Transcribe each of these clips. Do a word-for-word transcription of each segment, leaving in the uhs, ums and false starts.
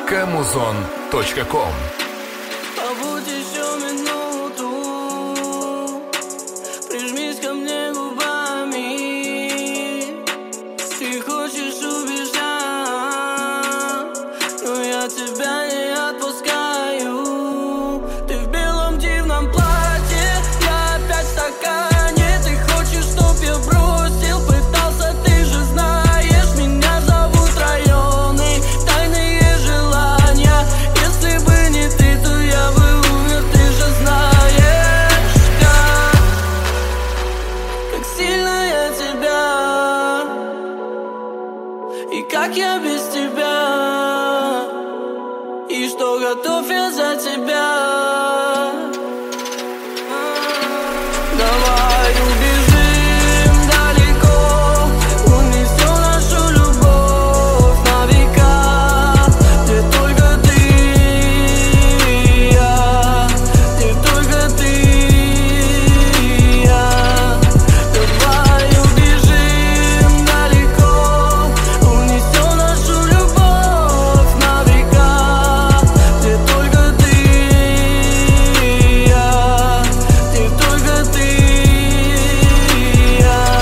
кэмузон точка ком. Побудь еще минуту, прижмись ко мне губами. Ты хочешь убежать, но я тебя не отпускаю. Ты в белом дивном платье, я опять в стакане. Ты хочешь, чтоб я бросил, пытался, ты же знаешь. Меня зовут районы, тайные желания. Если бы не ты, то я бы умер, ты же знаешь, как, как сильно я тебя, и как я без тебя, и что готов я за тебя. Давай убежим далеко, унесем нашу любовь на века, где только ты и я, где только ты и я. Давай убежим далеко, унесем нашу любовь на века, где только ты и я, где только ты и я, где только ты и я.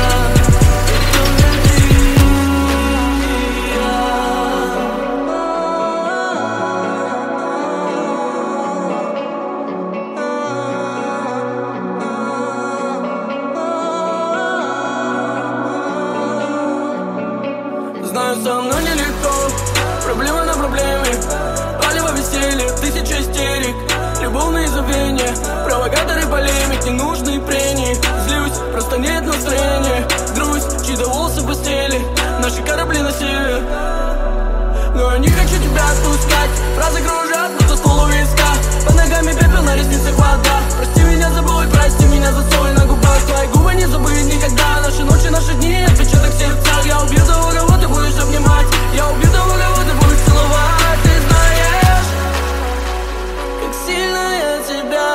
Знаю, со мной нелегко, проблема на проблеме, палево веселье, тысяча истерик, любовные забвения, провокаторы полемик, ненужные прения. Злюсь, просто нет настроения, грусть, чьи-то волосы в постели, наши корабли на север. Но я не хочу тебя отпускать, фразы кружат, будто ствол у виска. Под ногами пепел, на ресницах вода. Прости меня, забудь, прости меня за соль на губах. Твои губы не забыть никогда. Наши ночи, наши дни, отпечаток в сердцах. Я убью того, кого ты будешь обнимать. Я убью того, кого ты будешь целовать. Ты знаешь, как сильно я тебя,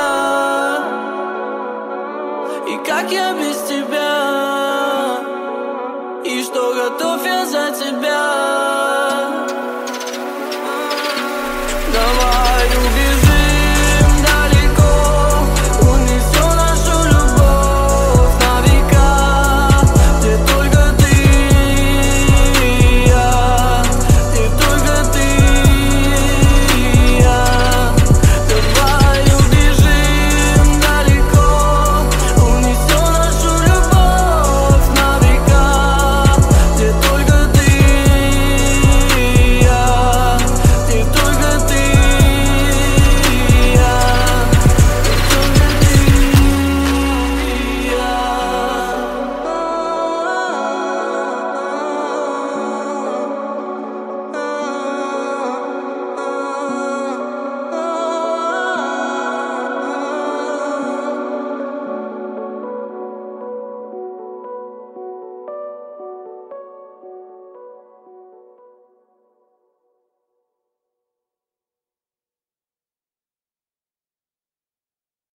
и как я без тебя, и что готов я за тебя. Давай убежим